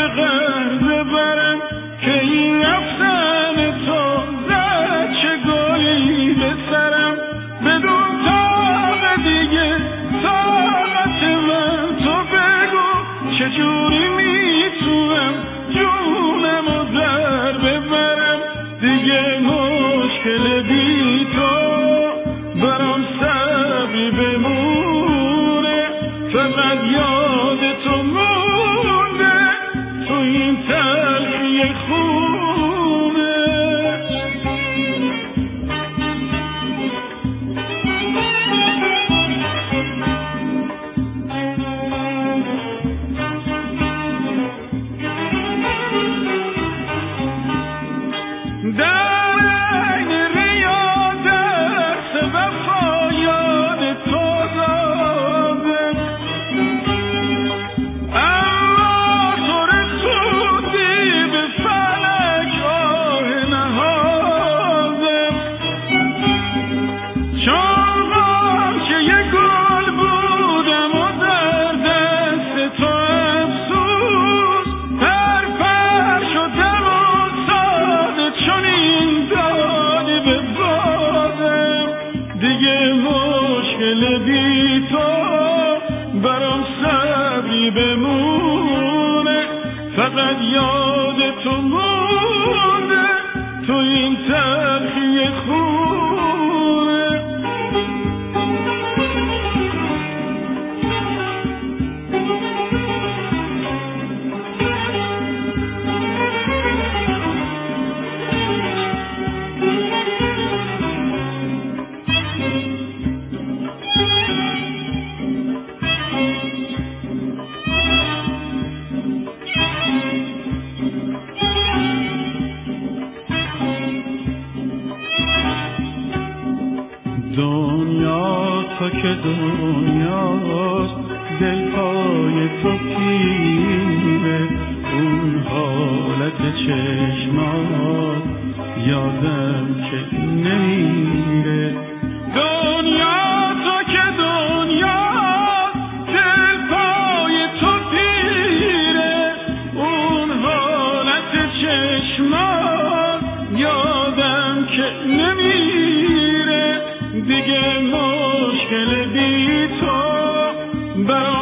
قرض برم که این رفتن تو زد چه گلی به سرم بدون طاقت دیگه طاقت من تو بگو چجوری میتونم جونمو در ببرم دیگه مشکل بی تو برام صبری بمونه فقط یاد تو مونده تو این تلخی خونه بی تو برام صبری بمونه فقط یاد تو مونده تو این تلخی خونه دنیا تو که دنیاست دلهای تو پیره اون حالت چشمات یادم که نمیره دنیا تو که دنیاست دلهای تو پیره اون حالت چشمات یادم که نمیره دیگه مشکل بی تو